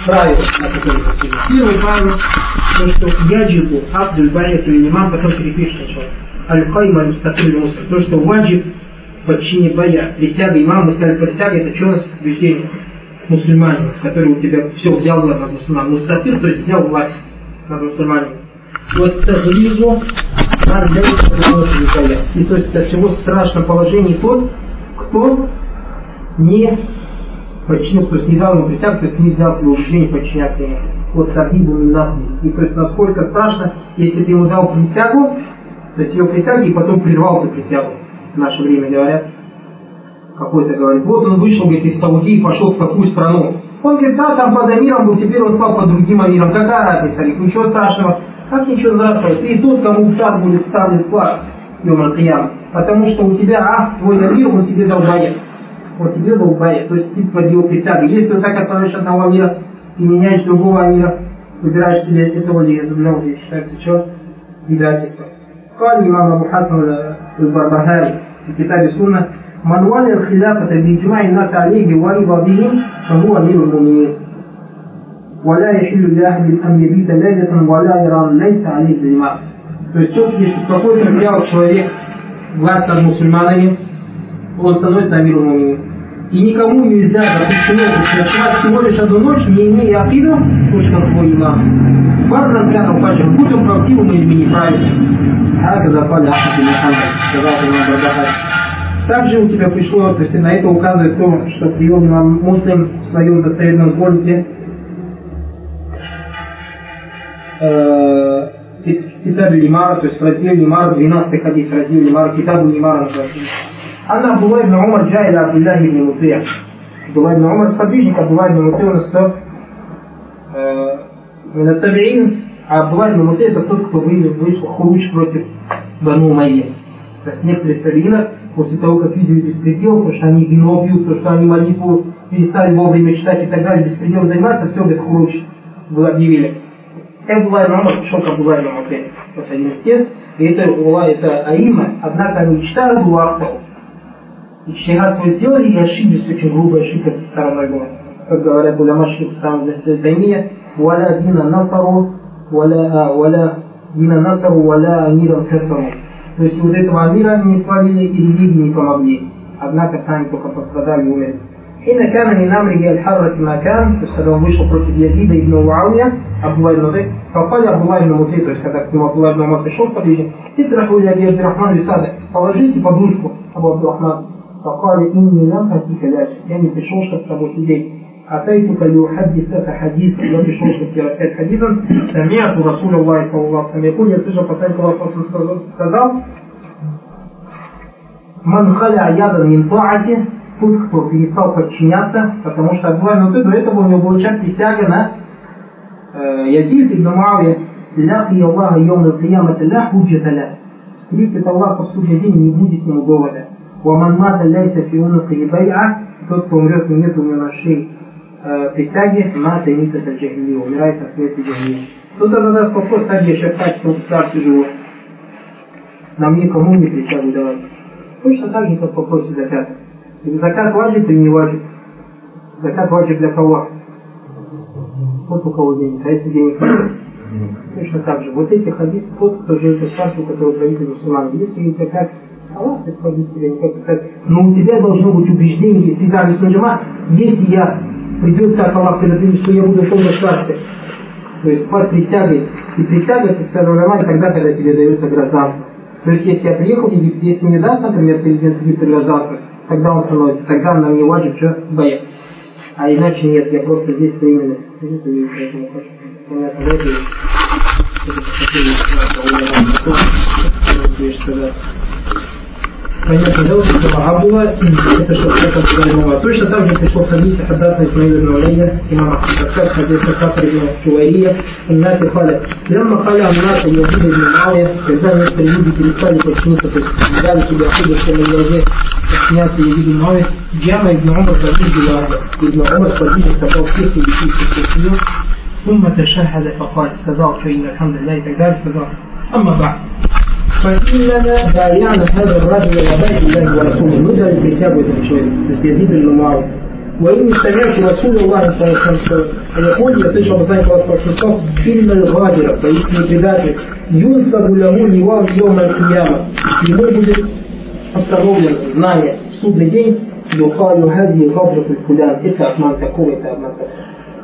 правила, на которые посмотрим. Первое правило, то, что яджибу абдуль байят или имам, потом перепишет сначала. Аль-Кайм аль-Мустакиль мусор. То, что ваджиб подчинить бая. Присяга имама, мы сказали, присяга это черность убеждения мусульманина, который у тебя все взял власть над мусульманином. Мустакиль, то есть взял власть над мусульманином. Вот тазлизу и то есть до всего страшном положении тот, кто не подчинился, то есть не дал ему присягу, то есть не взял себе убеждение подчиняться ему. Вот табибу минафни. И то есть насколько страшно, если ты ему дал присягу, то есть ее присяги, и потом прервал эту присягу. В наше время говорят, какой-то говорит, вот он вышел, говорит, из Саудии, пошел в такую страну. Он говорит, да, там под амиром был, теперь он стал под другим амиром. Какая разница? Говорит, ничего страшного. Как ничего страшного? Ты и тот, кому в шаг будет ставлен флаг, потому что у тебя, твой амир, он тебе дал баят. Он тебе дал баят, то есть ты под его присягой. Если ты так оставишь одного амира и меняешь другого амира, выбираешь себе этого ли, уже считается что? Предательство. قال الإمام أبو حسن البربهاري في كتاب السنة من ولي الخلافة بإجماع الناس عليه ورضا بهم فهو أمير المؤمنين ولا يحل لأحد أن يبيت ليلة ولا يرى ليس عليه الإمام. То есть тот, если какой-то взял человек власть над мусульманами, он становится амиром муминин. И никому нельзя запрещено ночевать всего лишь одну ночь, не имея акиду, потому что он твой имам. Барна глянул пачем, будь он правдивым или неправильным. А запали Ахмад Мухаммад, сказал имам Барбахари. Также у тебя пришло, то есть на это указывает то, что привел имам Муслим в своем достоверном сборнике Китаб Лимара, то есть в разделе Лимара, 12-й хадис в разделе Лимара, Китабу Лимара называется. Анна Абдулла ибн Умар джайля Абдуллах ибн Мутия. Абдулла ибн Умар сподвижник, Абдулла ибн Мутия у нас кто? Табиин, а Абдулла ибн Мутия это тот, кто вышел хуруч против Бану Умайя. То есть некоторые из табиинов, после того, как видели беспредел, потому что они вино пьют, потому что они молитву перестали вовремя читать и так далее, беспределом заниматься, все, говорит, хуруч вы объявили. Абдулла ибн Умар пришел к Абдулла ибн Мутия. Вот один из тех, и это аима, однако они читают Дуахтау. И чтигат свой сделали и ошиблись, очень грубая ошибка со стороны была. Как говорят уляма шейх сам для Таймия, валя дина насару, валя дина насару, валя амирам касару. То есть вот этого амира они не свалили и религии не помогли. Однако сами только пострадали и умерли. И накана минамриги аль-харрати макан, то есть когда он вышел против Язида ибн Муавия, Абдулла ибн Мутей, попали Абдулла ибн Мутей, то есть когда к нему Абдулла ибн Умар пришел в подвижник, итраху или Абдурахман Лисада, положите подушку Абу Абдурахман. فقال إني لم أتيك لاجس, я не пришел, чтобы с тобой сидеть. أتيتك لأحدثك حديثا, я пришел, чтобы тебе рассказать хадисом. سمعت رسول الله صلى الله عليه وسلم يقول, я слышал посланник Аллаха сказал, من خلع يدا من طاعته, тот, кто перестал подчиняться, потому что Абдулла до этого у него была присяга на Язид ибн Муавия, ляхи Аллаха йом аль-киямати ля худжата ля, встретит Аллаха в судный день, не будет ему довода. ومن مات ليس في عنقه بيعة, тот, кто умрет, и нет у него на шее присяги, мат и митат аль-джахили, умирает на смерти джахили. Кто-то задаст вопрос, так я сейчас в качестве царстве живу, нам никому не присягу давать. Точно так же, как в вопросе заката. Закат ваджиб или не ваджиб? Закат ваджиб для кого? Вот у кого денег, а если денег нет? Точно так же. Вот эти хадисы, тот, кто живет в царстве, который правитель мусульман. Если есть закат, Аллах этот хадис тебя никак не сказать. Но у тебя должно быть убеждение, если ты Ахлю Джама, если я придет так Аллах предопределит, что я буду в полном царстве. То есть под присягой. И присяга это сформирование тогда, когда тебе дается гражданство. То есть если я приехал в Египет, если мне даст, например, президент Египта гражданство, тогда он становится, тогда на мне ваджиб что? Баят. А иначе нет, я просто здесь временно. Понятно, да, что Абдулла, это что-то новое. Точно так же пришло в хадисе Хаддасна Исмаил ибн Улайя, имам Ахмад, хадис Сафар ибн Чувайрия, Иннати Халя. Лямма Халя Амната Язид ибн Муавия, когда некоторые люди перестали подчиниться, то есть взяли себе отсюда, что мы должны подчиняться Язид ибн Муавия, Джама ибн Умар Забидила, ибн Умар сподвижник собрал всех и всех семью, ثم تشهد فقال, сказал, что инна алхамдулилля и так далее, сказал, амма ба'д. فإننا بايعنا هذا الرجل وبايع الله ورسوله. Мы дали присягу этому человеку, то есть Язид ибн Муавия. وإني سمعت رسول الله صلى الله عليه وسلم يقول: я слышал посланника Аллаха sallallahu alaihi wasallam: إن الغادر, поистине предатель, юнсабу лаху лива йома аль-кияма, ему будет установлен знание в судный день, юкалю хази гадрату фулян, это обман такой, это обман такой.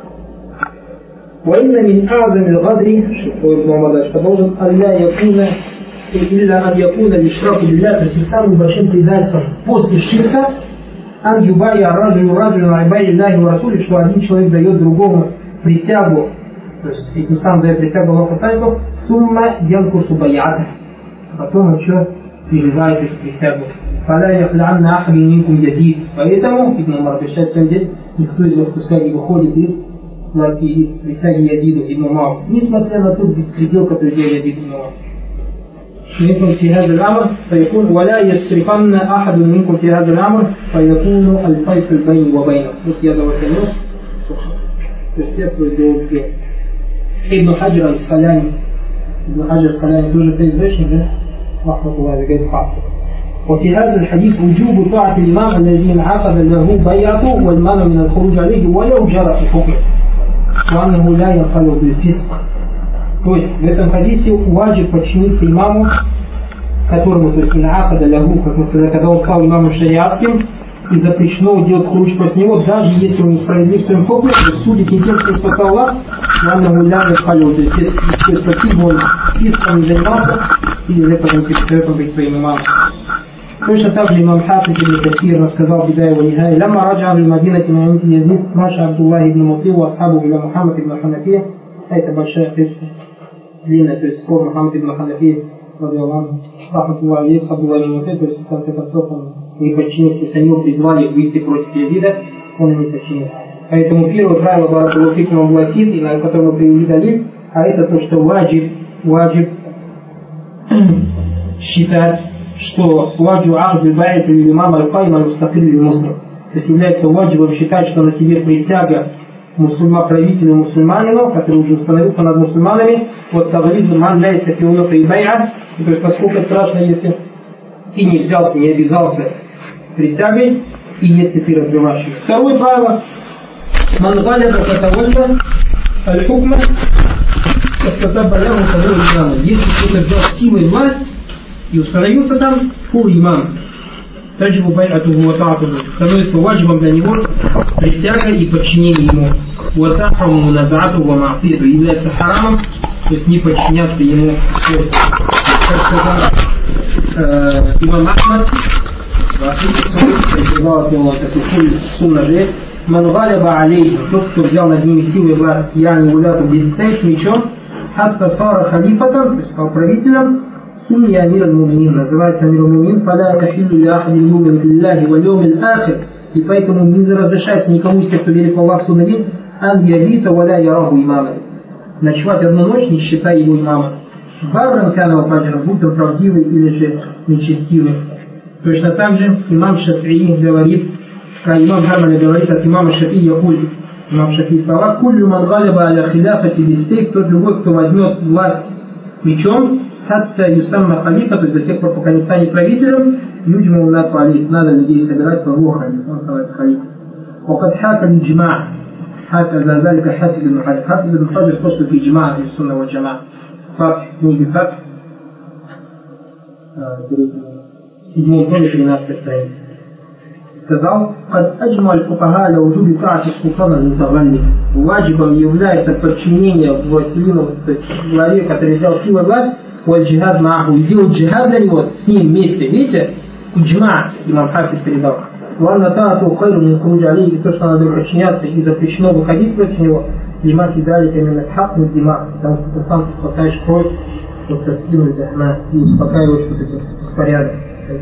وإن من أعظم الغدر продолжим ألا يكون إلا أن يكون الإشراك بالله, то есть самым большим предательством после ширка أن يبايع الرجل رجلا على بيع الله ورسوله, что один человек дает другому присягу, то есть этим самым дает присягу Аллаху посланнику, сумма янкусу байата, потом он что переживает эту присягу. فلا يخلعن أحد منكم يزيد, поэтому Ибн Умар обещает своим детям: никто из вас пускай не выходит из присяги Язиду ибн Умару, несмотря на тот беспредел, который делал Язид ибн Умар. منكم في هذا الأمر فيكون ولا يسرفن أحد منكم في هذا الأمر فيكون الفيصل بيني وبينه. Вот я давай конец. То есть я свой делал две. Ибн Хаджар аль-Скаляни. Ибн Хаджар аль-Скаляни тоже источник, да? Рахматуллахи говорит факт. وفي هذا الحديث وجوب طاعة الإمام الذي انعقد له بيعته والمنع من الخروج عليه ولو جرى في حكمه وأنه لا ينخلو بالفسق. То есть в этом хадисе ваджиб подчиниться имаму, которому, то есть ин'акада лаху, как мы сказали, когда он стал имамом шариатским, и запрещено делать хуруч после него, даже если он несправедлив в своем хукме, то судит не тем, что спасал Аллах, но гуляет в халю. То есть каким бы он фиском не занимался, и из этого он перестает быть своим имамом. Точно так же имам Хафиз ибн Касир рассказал в Бидая ва Нихая: «Лямма раджа в Мадинате на Янти Язид, Маша Абдуллах ибн Мутли ва асхабу иля Мухаммад ибн Ханафия». Это большая песня, длинная, то есть спор Мухаммад ибн Ханафия, рахматуллах алейхи, с Абдуллах ибн Мутли, то есть в конце концов он не подчинился, то есть они его призвали выйти против Язида, он не подчинился. Поэтому первое правило Баракулуфикума гласит, и на котором мы привели далиль, а это то, что ваджиб считать, что ваджиб ахд бай'ат или имам аль-кайм аль-мустакиль или муслим. То есть является ваджибом считать, что на тебе присяга правителю мусульманину, который уже установился над мусульманами, вот тавализм ман ляйся фиуну и бай'а, то есть поскольку страшно, если ты не взялся, не обязался присягой, и если ты разбиваешь ее. Второе правило: ман галяба катавалля аль-хукма кастатаба лягу того имама. Если кто-то взял силой власть и установился там, фу имам, таджибу бай'атуху ва та'атуху, становится ваджибом для него присяга и подчинение ему. Ва тахраму муназаатуху ва ма'сияту, является харамом, то есть не подчиняться ему. Как сказал имам Ахмад, сказал от него такой сунна же: ман галяба алейхи, тот, кто взял над ними силой власть, я не гуляту без сейф мечом, хатта сара халифатом, то есть стал правителем, сунни амир аль-муминин, называется амир аль-муминин, фаля яхиллу ля ахадин юмин биллахи валь йомил ахир, и поэтому не разрешается никому из тех, кто верит в Аллах судный день, ан явита валя яраху имама, ночевать одну ночь, не считая его имама. Барран канава фаджра, будь он правдивый или же нечестивый. Точно так же имам Шафии говорит, имам Гармали говорит от имама Шафии Яхуль, имам Шафии слова: куллю ман галиба аля хиляфати бисейф, тот любой, кто возьмет власть мечом, хатта юсамма халифа, то есть до тех пор, пока не станет правителем, юджму у нас халиф, надо людей собирать, фагу халиф, он становится халифом. Вакад хака лиджма, хака зазалика хафиз ибн Хаджар. Хафиз ибн Хаджар сказал, что это иджма из сунна ва джама. Факт, книги факт, 7 томе, 13 страница. Сказал: «Кад аджма аль-фукаха ля уджуби та'ати султана аль-мутавалли». Ваджибом является подчинение властелину, то есть главе, который взял силу власть, валь-джихад мааху, и делать джихад для него с ним вместе. Видите? Иджма, имам Хафиз передал. Ванна та'ату хайру мин хуруджи алейхи, то, что надо подчиняться и запрещено выходить против него, лима физалика именно хак мин дима, потому что ты сам спасаешь кровь, вот таскину дахна, и успокаиваешь вот этот беспорядок.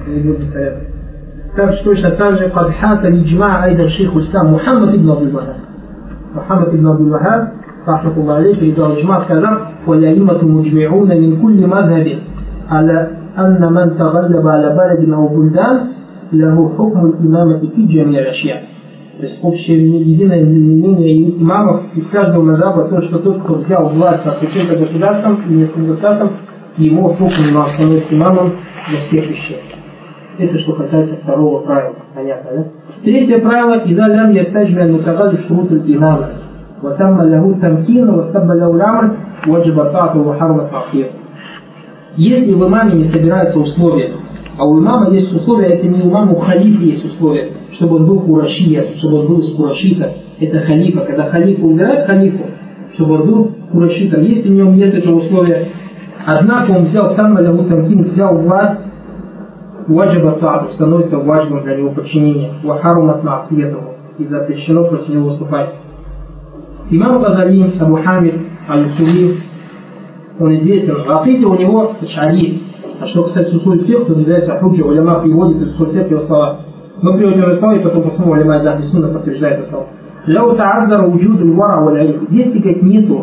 Так что точно так же قد حاك الإجماع أيضا شيخ الإسلام محمد ابن عبد الوهاب. محمد ابن عبد الوهاب رحمة الله عليه передал إجماع كذا: والأئمة مجمعون من كل مذهب على أن من تغلب على بلد أو بلدان له حكم الإمامة في جميع الأشياء. То есть общее единое мнение имамов из каждого мазхаба то, что тот, кто взял власть над каким-то государством или нескольким государством, ему хукм имам становится имамом для всех вещей. Это что касается второго правила. Понятно, да? Третье правило. إذا لم يستجمع المتغلب شروط الإمامة وتم له التمكين واستبى له الأمر وجب طاعته وحرمت معصيته. Если в имаме не собираются условия, а у имама есть условия, это не у имама, у халифа есть условия, чтобы он был курашия, чтобы он был из курашита, это халифа. Когда халифа убирает халифу, чтобы он был курашитом, если в нем нет этого условия, однако он взял взял власть, ваджиба та'ату, становится важным для него подчинение, вахарумат ма'асиятуху, и запрещено против него выступать. Имам Газали, Абу Хамид, Аль-Усули, он известен, в акиде у него аш'ари. А что касается усуль фикх, то является худжа, уляма приводит из усуль фикх его слова. Мы приводим его слова, и потом посмотрим, уляма из ахли сунна подтверждает это слово. Ляу та'аззара уджуд аль-вара валь-илм. Если как нету,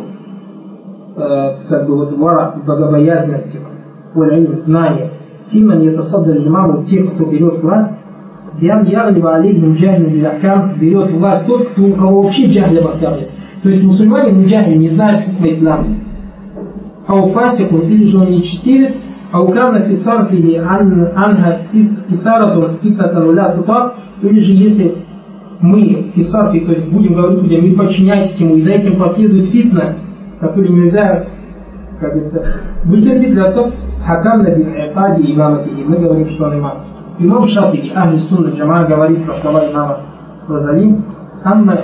вара, богобоязненности, валь-илм, знания, фиман ятасаддар имаму, тех, кто берет власть, ян яглива алейхим джахлин биль-ахкам, берет власть тот, кто у кого вообще джахля в ахкам нет. То есть мусульмане не джахли, не знают хукма ислама. Ау фасику, или же он нечестивец, ау кана фисар или анха фитарату фитатану ля тутак, или же если мы фисарфи, то есть будем говорить людям, не подчиняйтесь ему, и за этим последует фитна, который нельзя, как говорится, вытерпеть для того, хакамна бил-айкади имаматихи. Мы говорим, что он имам. Имам Шафи'и, ахли сунна джамаа, говорит про слова имама Газали, амма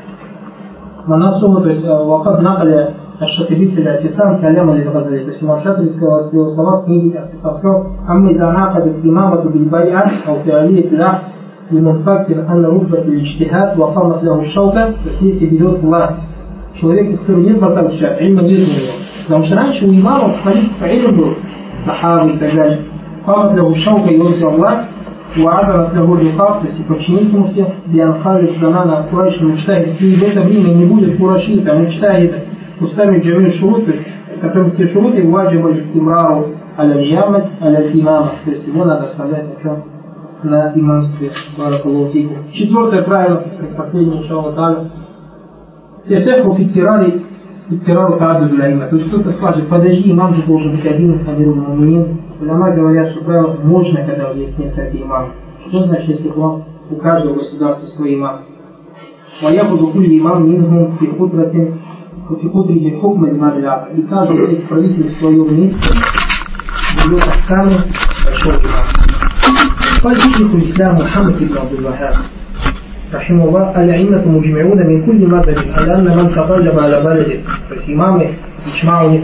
манасума, то есть вакад накаля الشاطبي في الاعتصام كلام للغزالي. То есть имам Шафи'и сказал в его словах в книге «А'тисам», сказал: «Амма иза нақадат имамату биль-бай'ат ау фи'алият лах лимунфактир анна руббат иль-иджтихад ва камат лаху шаука». То есть если берет власть человек, у которого нет борта учат, ильма нет у него. Потому что раньше у имамов халиф илм был, сахабы и так далее. Камат лаху шаука, и он взял власть, وعزمت له الرقاب, то есть и подчинился ему все, бианхалиф ганана курайш мучтахид, и в это время не будет курашита, мучтахида, устами джамиль шурут, то есть которым все шуруты ваджиба истимрару аля-лиямат аля-имама, то есть его надо оставлять на чем? На имамстве. Четвертое правило, последнее иншаллах та'аля, ясеху фиттирару та'адду для. То есть кто-то скажет: подожди, имам же должен быть один, амирул муминин. Уляма говорят, что правило можно, когда есть несколько имамов. Что значит, если у каждого государства свой имам? Ваяхуду кулли имам минхум фи хутратин фи хутрити хукма имам ляса. И каждый из этих правителей в своем месте берет самый большой имам. فالشيخ الإسلام محمد بن عبد الوهاب رحمه الله: الأئمة مجمعون من كل مذهب على أن من تغلب على بلده. То есть имамы, иджма у них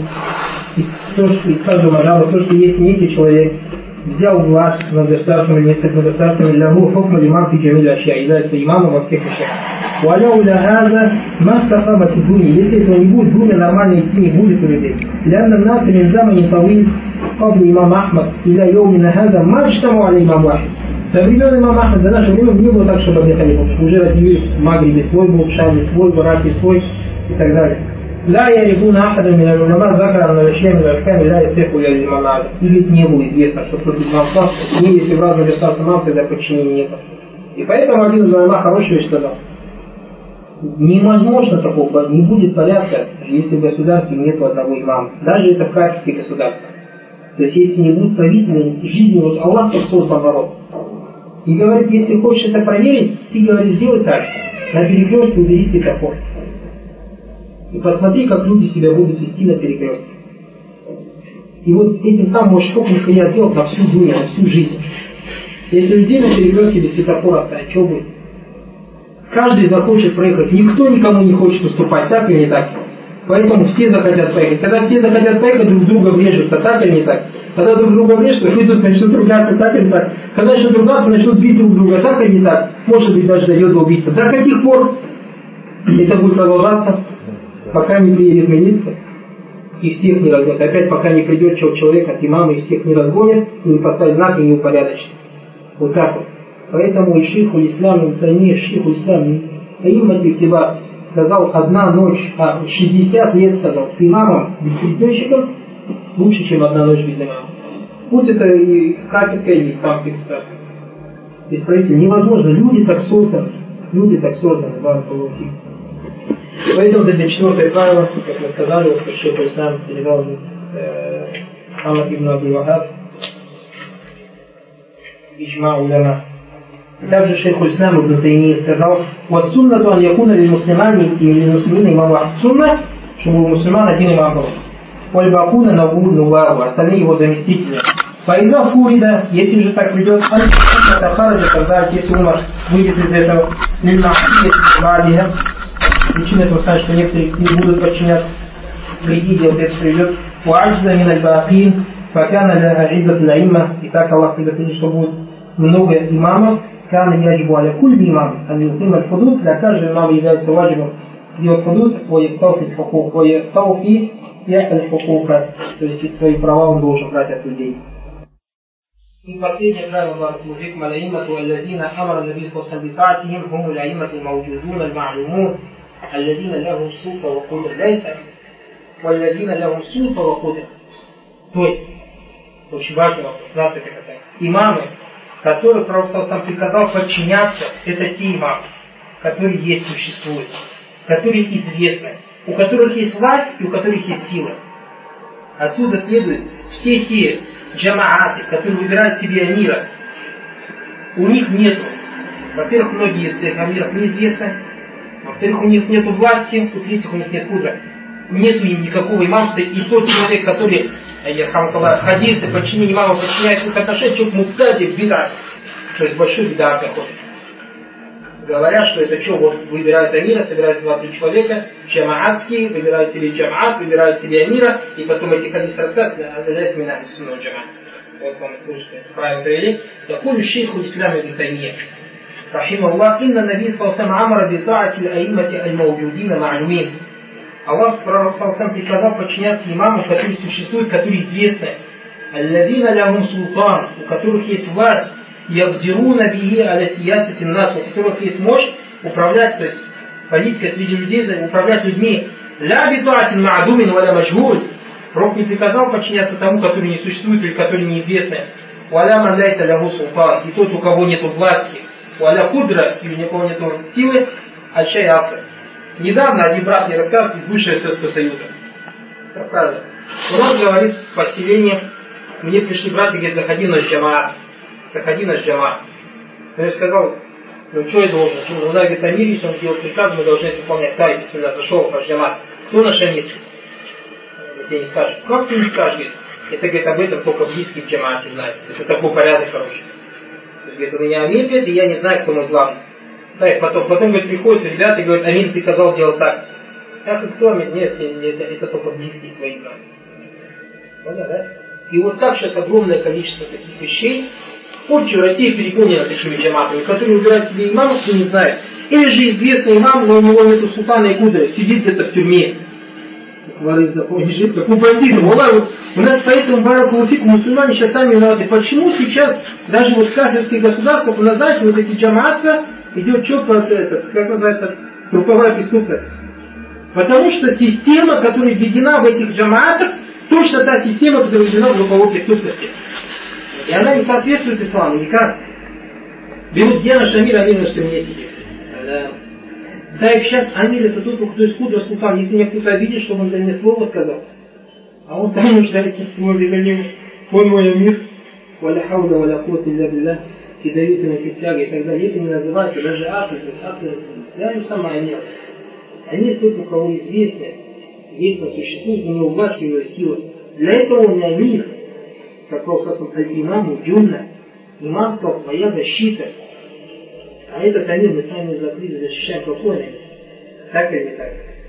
из каждого мазхаба, то, что есть некий человек взял власть над государством или несколько государствами, лягу хукма лимам фи джамиль ашья, является имамом во всех вещах. Валяу ля хаза мастахабати дуни. Если этого не будет, дуня нормально идти не будет у людей. Лянна наса мин замани тавил قبل имам Ахмад иля йоумина хаза маджтаму аля имам вахид. Со времен имама Ахмада до нашего времени не было так, чтобы одни халифов. Уже родились в Магрибе свой был, в Шаме свой, в Ираке свой и так далее. لا يعرفون أحدا من العلماء ذكر أن الأشياء من الأحكام لا يصح إلا الإمام أعلى. Или не было известно, что против имамства, не если в разных государствах имам, тогда подчинения нет. И поэтому один из улама хорошую вещь сказал: невозможно такого, не будет порядка, если в государстве нет одного имама. Даже это в кафирских государствах. То есть если не будет правителя, жизнь его, Аллах так создал народ. И говорит, если хочешь это проверить, ты, говоришь, сделай так: на перекрестке убери светофор. И посмотри, как люди себя будут вести на перекрестке. И вот этим самым можешь хукм я сделал на всю дуню, на всю жизнь. Если людей на перекрестке без светофора оставить, что будет? Каждый захочет проехать, никто никому не хочет уступать, так или не так? Поэтому все захотят поехать. Когда все захотят поехать, друг друга врежутся, так или не так? Когда друг друга врежутся, выйдут, начнут ругаться, так или не так? Когда начнут ругаться, начнут бить друг друга, так или не так? Может быть, даже дойдет до убийства. До каких пор это будет продолжаться? Пока не приедет милиция и всех не разгонит. Опять пока не придет человек от имама и всех не разгонит, и не поставит знак и не упорядочит. Вот так вот. Поэтому и шейху ислам, шейху ислам, сказал, одна ночь, 60 лет сказал, с имамом, беспредельщиком, лучше, чем одна ночь без имама. Будь это и кафирское, и исламское государство. Исправитель невозможно, люди так созданы, Поэтому это четвертое правило, как мы сказали, вот шейх ислам передал Мухаммад ибн Абдул Вахаб. иджма уляма. Также шейх Ислам ибн Таймия сказал: «Вассуннату ан якуна лил муслимани и лил муслимина имам вахид». Сунна, чтобы у мусульман один имам был. Вальбакуна наву нувару, остальные его заместители. Фаиза фурида, если же так придет, если Умар выйдет из этого, причина этого значит, что некоторые не будут подчиняться религии, вот это придет. Уаджза мин аль-баакин, факана ля иддат лаима, и так Аллах предопределил, что будет много имамов. Кана яджбу аля кульби имам, а мин аль-худуд, для каждого имама является ваджибом делать худуд, воестауфи хукук, воестауфи аль-хукука, то есть свои права он должен брать от людей. И последнее правило Баракулуфик малаимату аллазина амара наби саллаллаху битаатихим хуму ляимату мауджудун аль-ма'лумун аллазина лягум суфа ва кудр ляйса валлазина лягум суфа ва кудр. То есть, очень важный вопрос, нас это касается. Имамы, которых Пророк сам приказал подчиняться, это те имамы, которые есть, существуют, которые известны, у которых есть власть и у которых есть сила. Отсюда следует все те джамааты, которые выбирают себе амира, у них нету, во-первых, многие из этих амиров неизвестны, во-вторых, у них нету власти, в-третьих, у них нет худра, нету им никакого имамства, и тот человек, который хадисы, подчинение имама, подчиняет их отношения, что к муктаде, к бедат, то есть большой бедат заходит. Говорят, что это что, вот выбирают амира, собирают 2-3 человека, джамаатские, выбирают себе джамаат, выбирают себе амира, и потом эти хадисы рассказывают, адалясь мина сунна джамаат. Вот вам слышите, правильно привели. Якулю шейху ислам ибн Таймия, рахимахуллах, инна наби салсам амара битаати аимати аль-мауджудина ма'лумин. Аллах салсам приказал подчиняться имамам, которые существуют, которые известны. Аллазина лягум султан, у которых есть власть, ябдируна бихи аля сиясати нас, у которых есть мощь управлять, то есть политика среди людей, управлять людьми. Ля битуатин ма'думин валя маджгуль. Пророк не приказал подчиняться тому, который не существует или который неизвестный. Валя ман ляйса лягу султан, и тот, у кого нет власти. Валя кудра, или у кого нет силы, ачай аср. Недавно один брат мне рассказывал из бывшего Советского Союза. У нас, говорит, в поселении мне пришли братья, говорит, заходи наш джамаат. Заходи наш джамаат. Я сказал, ну что я должен? У нас, говорит, амир, если он делает приказ, мы должны это выполнять. Да, если у нас зашел наш джамаат. Кто наш амир? Тебе не скажет. Как ты не скажешь? Говорит, это, говорит, об этом только близкие в джамаате знают. Это такой порядок, короче. То есть, говорит, у меня амир, говорит, и я не знаю, кто мой главный. Да, и потом говорит, приходят ребята и говорят, амир приказал делать так. Так и кто амир? Нет, это только близкие свои знают. Понял, да? И вот так сейчас огромное количество таких вещей. Позже Россия переполнена такими джаматами, которые выбирают себе имамов, кто не знает. Или же известный имам, но у него нету султана и кудры, сидит где-то в тюрьме. Говорит, запомнишь, жизнь, как у бандитов. У нас поэтому баракулуфик, мусульмане сейчас сами виноваты. Почему сейчас даже вот в кафирских государствах, у нас, знаете, вот эти джамаатства, идет четко, как называется, групповая преступность. Потому что система, которая введена в этих джамаатах, точно та система, которая введена в групповой преступности. И она не соответствует исламу никак. Берут, где наш амир, амир на стене сидит. Да и сейчас амир это тот, кто из худра султан. Если меня кто-то обидит, чтобы он за мне слово сказал. А он сам нуждается в слове за него. Он мой амир. Валя хауля валя кот илля билля. И дают ему присягу и так далее. Это не называется даже акты. То есть акты, я не сама амир. Амир тот, у кого известно, действенно существует, у него власть, у него сила. Для этого он не амир. Как Пророк имаму джунна, имамство твоя защита. А этот амир мы сами закрыли, защищаем какой. Так или не так?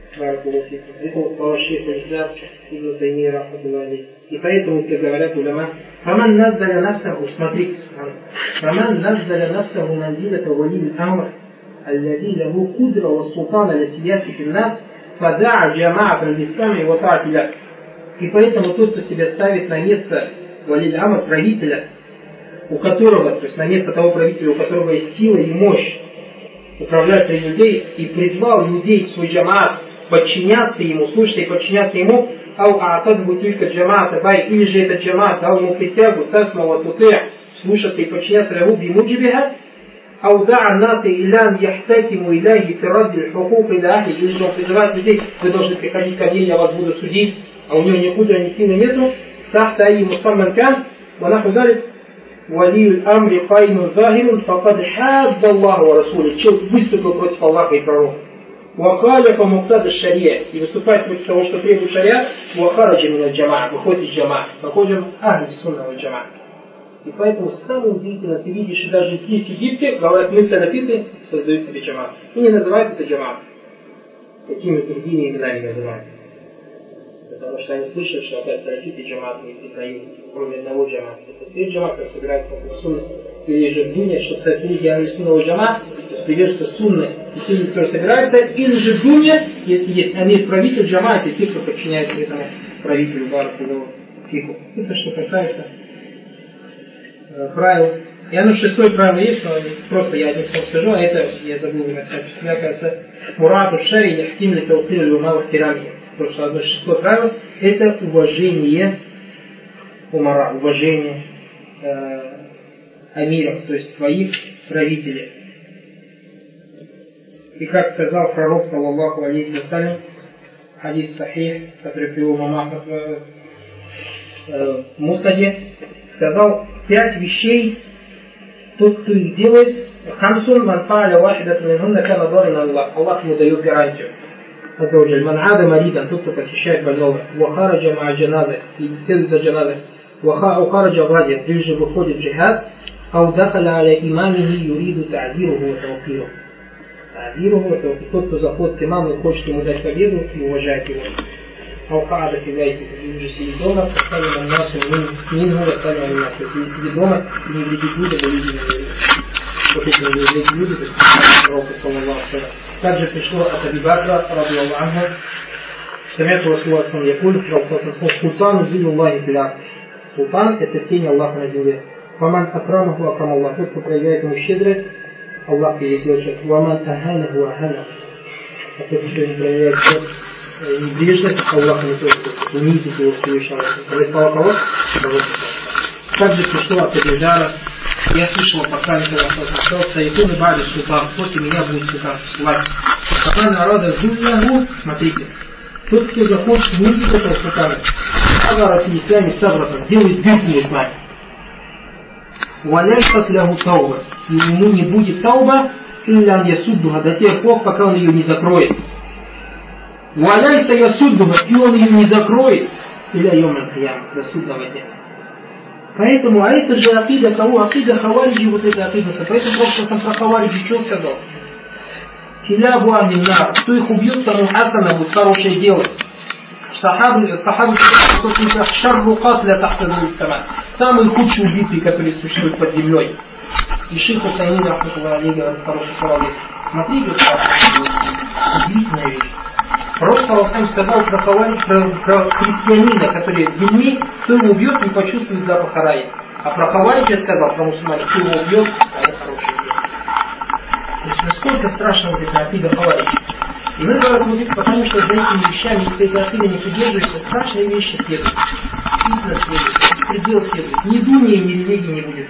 Это слова шейха Ислам ибн Таймия рахматуллахи. И поэтому, как говорят уляма, «Фаман наздаля нафсаху», смотрите, «Фаман наздаля нафсаху мандилата вали амр, аллади лаху кудра ва султана ля сиясити нас, фада'a джамаатан бисами ва та'атиля». И поэтому тот, кто себя ставит на место вали амр, правителя, у которого, то есть на место того правителя, у которого есть сила и мощь управлять среди людей, и призвал людей в свой джамаат подчиняться ему, слушаться и подчиняться ему, ау а'атадху тилька джамаата бай, или же этот джамаат дал ему присягу, тасма ва тутэ, слушаться и подчиняться ему бимуджибиха, ау да'а наса илян яхтакиму иляхи фирадди хукук иля ахли, или же он призывает людей, вы должны приходить ко мне, я вас буду судить, а у него ни худра, ни силы нету, тахта и мусамман кан, ва наху залит, валию амри каймун захирун факад хадда Аллаху ва расули. Человек выступил против Аллаха и пророка. Вахаля по муктаду шария. И выступает против того, что требует шария. Вахараджа мина джама. Выходит из джама. Выходим ахли сунна валь джама. И поэтому самое удивительное, ты видишь, что даже здесь в Египте, говорят, мы салафиты, создают себе джамат. И не называют это джамат. Такими другими именами называют. Потому что они слышат, что опять салафиты джамат не признают, кроме одного джамата. Это все джамат, которые собираются по сунне. Или же думают, что салафиты ахли сунна валь джама, приверженцы сунны и сунны, которые собираются, или же думают, если есть амир правитель джамата, и те, кто подчиняется этому правителю, бараку, фику. Это что касается правил. И оно шестое правило есть, но просто я одним словом скажу, а это я забыл написать. Мне кажется, Мураду Шари Яхтим Литаутир Люмалах Тирами. Потому что одно шестое правило — это уважение умара, уважение амиров, то есть твоих правителей. И как сказал пророк, саллаллаху алейхи вассалям, хадис сахих, который привел имам Ахмад в Муснаде, сказал: 5 вещей, тот, кто их делает, хамсун ман фааля вахидатун минхунна кана дарина Аллах. Аллах ему дает гарантию. Аззаваджаль. Ман ада маридан, тот, кто посещает больного. Вахараджа ма джаназа, следует за джаназой. Вахараджа гази, прежде выходит в джихад. Ау дахаля аля имамихи юриду та'зируху ва тавфируху. Та'зируху ва тавфируху. Тот, кто заходит к имаму и хочет ему дать победу и уважает его. Алкаада фигайте, или же сидит дома, поставим на нашу мингу, оставим на нашу. Если сидит дома, не вредит люди, то люди не вредит. Вот эти не вредит люди, то есть пророка, саллаллаху алейхи. Также пришло от Аби Бакра, радиаллаху анху, Самяту Расулаллаху саллаллаху алейхи, пророк Султан зилю Аллахи филяр. Султан — это тень Аллаха на земле. Фаман акрамаху акрамаллах. Тот, кто проявляет ему щедрость, Аллах его сделает. Ваман аханаху аханаху. А тот, кто не проявляет небрежность, Аллах не только унизит его Всевышнего. Это слова кого? Также пришло от Абижара. Я слышал посланника Аллаха, Саикун и Бали Султан, после меня будет султан, власть. Пока народа зулягу, смотрите, тот, кто захочет унизить этого султана, Агарат и Исламе Сабратан, делает дырку в исламе. Валяйсат лягу тауба, и ему не будет тауба, иллян ясуддуха, до тех пор, пока он ее не закроет. Валяйся ясуддуха, и он ее не закроет, илля йоман кьяма, до судного дня. Поэтому, а это же акида кого? Акида хавариджи, вот это акида. Поэтому просто сам про хавариджи что сказал? Хилябу аминар, кто их убьет, тому хасана будет хорошее дело. Сахабы шарру катля тахтазу сама. Самые худшие убитые, которые существуют под землей. И шейх Хусайни, рахматуллахи алейхи, говорит хороший слова. Смотрите, удивительная вещь. Пророк сам сказал про христианина, который в дерьме, кто его убьет, не почувствует запах рая. А про хаварича сказал, про мусульманина, кто его убьет, а это хорошее дело. То есть насколько страшна вот эта акида хаварича. И мы говорим, потому что за этими вещами, если эти акиды не придерживаются, страшные вещи следуют. Действительно следуют, беспредел следует. Ни дуния, ни религии не будет,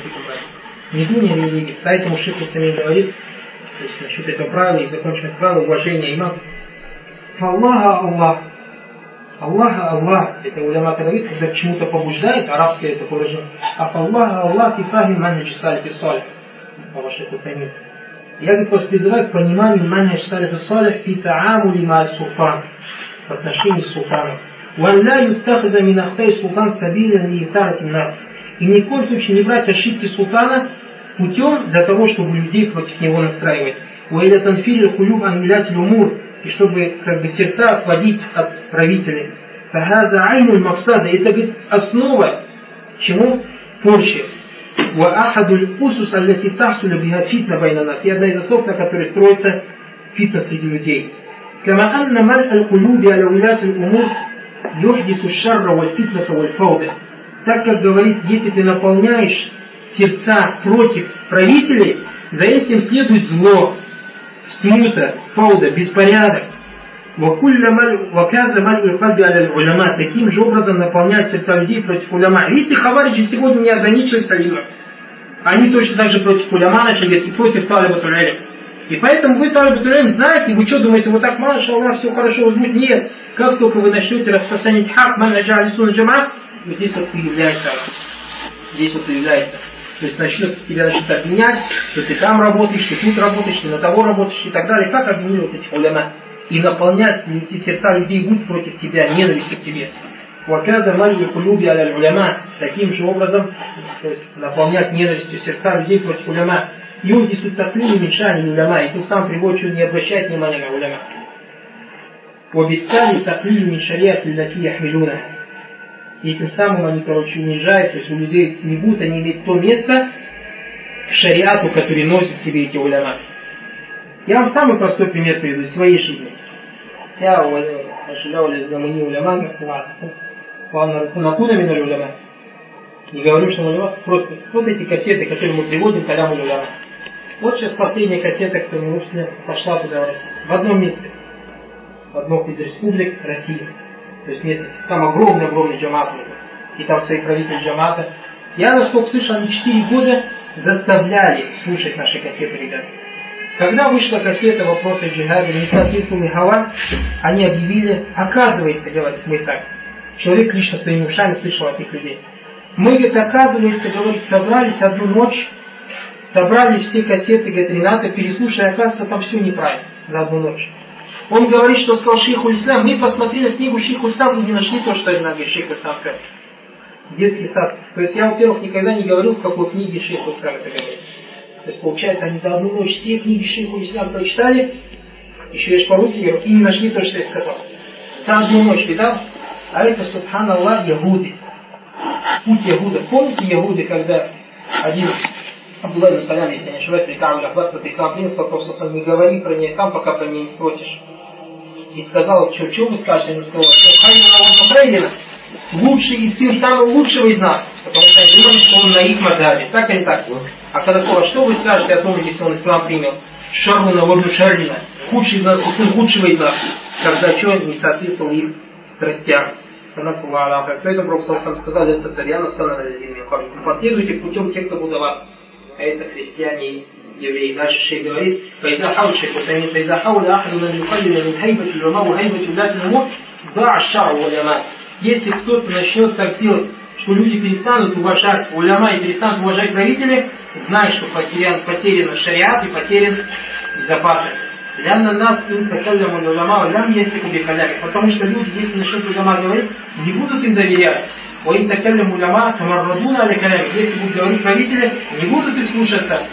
ни дуния, ни религии. Поэтому шейх Хусайни говорит, то есть насчет этого правила и законченных правил уважения имам. Аллаха Аллах. Аллаха Аллах. Это уляма говорит, когда к чему-то побуждает, арабское это выражение. Аллаха Аллах и фахим манхадж салифи салих. По вашей кухне. Я, говорит, вас призываю к пониманию манхадж салифи салих фи таамули ма суфан. В отношении с султаном. Валля юттахаза мин ахтай султан сабиля ли ифтарати нас. И ни в коем случае не брать ошибки султана путем для того, чтобы людей против него настраивать. Уэля танфиль кулюб анмилятиль умур. И чтобы как бы сердца отводить от правителей. Фахаза айнуль мафсада. Это, говорит, основа чему? Порчи. Ва ахадуль усус аллати тахсуля биха фитна байна нас. И одна из основ, на которой строится фитна среди людей. Кама анна маль аль-кулюби аля улят аль-умур юхдису шарра валь фитната валь фауда. Так как говорит, если ты наполняешь сердца против правителей, за этим следует зло. Смута, фауда, беспорядок. Таким же образом наполняет сердца людей против уляма. Видите, хавариджи сегодня не ограничились салимом. Они точно так же против уляма начали и против талиба тулялем. И поэтому вы талиба тулялем знаете, вы что думаете, вот так, маша Аллах, все хорошо возьмут? Нет. Как только вы начнете распространять хак, ман аджали сунна джамаат, вот здесь вот и является. здесь вот появляется. То есть тебя начнут обвинять, что ты там работаешь, ты тут работаешь, ты на того работаешь и так далее. Как обвинили вот этих уляма? И наполнять эти сердца людей будут против тебя, ненавистью к тебе. Таким же образом, то есть наполнять ненавистью сердца людей против уляма. Юдису таклили мешани уляма, и тем самым приводит, что не обращает внимания на уляма. Вабиттали таклили мишарияти лати яхмилуна. И тем самым они, унижают, то есть у людей не будут они иметь то место к шариату, который носит в себе эти уляма. Я вам самый простой пример приведу из своей жизни. Я ожидал из гамани уляма, не говорю, что уляма, просто вот эти кассеты, которые мы приводим, калям уляма. Вот сейчас последняя кассета, которую мы выпустили, пошла туда в одном месте, в одном из республик России. То есть местности, там огромный джамат, и там свои правители джамата. Я, насколько слышал, они 4 года заставляли слушать наши кассеты, ребята. Когда вышла кассета «Вопросы джихада», не соответствовали Хава, они объявили, оказывается, говорит, мы так, человек лично своими ушами слышал от этих людей. Мы, говорит, оказывается, говорит, собрались одну ночь, собрали все кассеты, говорит, Рената, переслушали, оказывается, там все неправильно за одну ночь. Он говорит, что сказал Шейхуль Ислам. Мы посмотрели книгу Шейхуль Ислам и не нашли то, что Ренат говорит, Шейхуль Ислам сказал. Детский сад. То есть я, во-первых, никогда не говорил, в какой книге Шейхуль Ислам это говорит. То есть получается, они за одну ночь все книги Шейхуль Ислам прочитали, еще лишь по-русски говорю, и не нашли то, что я сказал. За одну ночь, видал? А это, субханаллах, ягуды. Путь ягуда. Помните ягуды, когда один Абдулла ибн Салям, если я не ошибаюсь, или Ка'б аль-Ахбар, кто-то ислам принял, сказал, просто не говори про нее сам, пока про нее не спросишь. И сказал, что вы скажете? Он сказал, лучший сын самого лучшего из нас. Потому что они думали, что он на их мазхабе. Так или так? А когда сказал, что вы скажете о том, если он ислам принял? Шармуна вобну шарлина. Худший из нас, сын худшего из нас. Когда что не соответствовал их страстям. Поэтому Пророк сам сказал, это Тарьяна Санана Зимми. Последуйте путем тех, кто будет вас. А это христиане и евреи. Дальше шейх говорит, فإذا حاول أحد من يقلل من هيبة العلماء وهيبة ولاة الأمور ضاع الشرع والعلماء. Если кто-то начнет так делать, что люди перестанут уважать уляма и перестанут уважать правителей, знай, что потерян шариат и потерян безопасность. Потому что люди, если начнут уляма говорить, не будут им доверять. Если будут говорить правители, не будут их слушаться.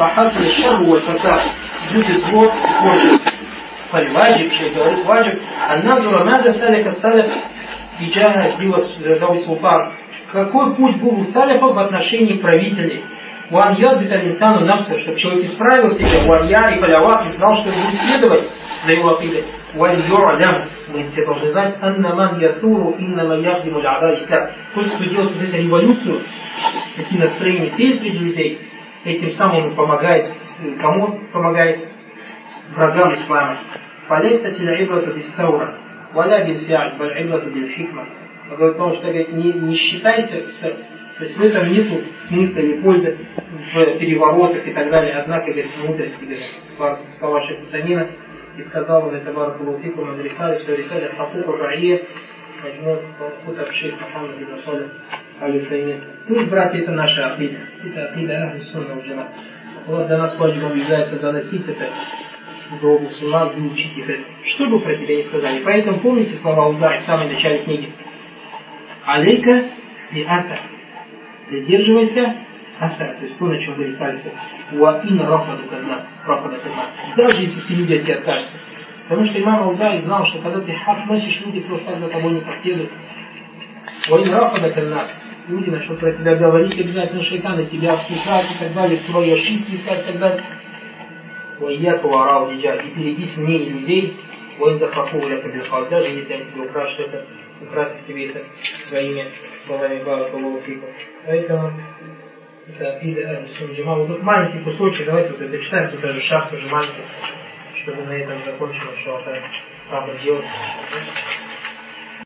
Будет зло и позже. Фальваджиб, что говорит ваджиб, анназура мада салика салиф иджага зауи султан. Какой путь был у салифов в отношении правителей? Уан ядбит аль-инсану нафса, чтобы человек исправил себя, уан я и палявак, и знал, что будет следовать за его акидой. Уан ю'алям, мы все должны знать, аннаман ятуру иннама яхдиму л'ада ислам. Тот, кто делает вот эту революцию, такие настроения сеять среди людей, этим самым он помогает, кому помогает? Врагам ислама. فليست العبرة بالثورة ولا بالفعل بل عبرة بالحكمة. Он говорит, потому что говорит, не считайся, то есть в этом нету смысла или пользы в переворотах и так далее, однако говорит, мудрости, слова Шейха Самина, и сказал он это Баракулуфику Мадрисали, что рисали Хакука Раия, Маджмуд Хутаб Шейх Мухаммад ибн Салих аль-Утаймин. Ну и братья, это наша акида. Это акида Ахли Сунна вал-Джамаат. Вот для нас ваджибом является доносить это до мусульман и учить их это. Что бы про тебя не сказали. Поэтому помните слова Аузаи в самом начале книги. Алейка и ата. Придерживайся ата. То есть то, на чем были салифы. Уаина рафаду каднас. Даже если все люди от тебя откажутся. Потому что имам Аузаи знал, что когда ты хак носишь, люди просто так за тобой не последуют. Уаина рафаду каднас. Люди начнут про тебя говорить, обязательно шайтаны тебя обсуждать и так далее, свои ошибки искать и так далее. Уайяку варау диджа, и берегись мнений людей, даже если они тебе украсят тебе это своими словами баракаллаху. Поэтому это акида Ахли Сунна вал Джамаат. Вот тут маленький кусочек, давайте вот это читаем, тут даже шарф уже маленький, чтобы на этом закончилось, что это самое делать.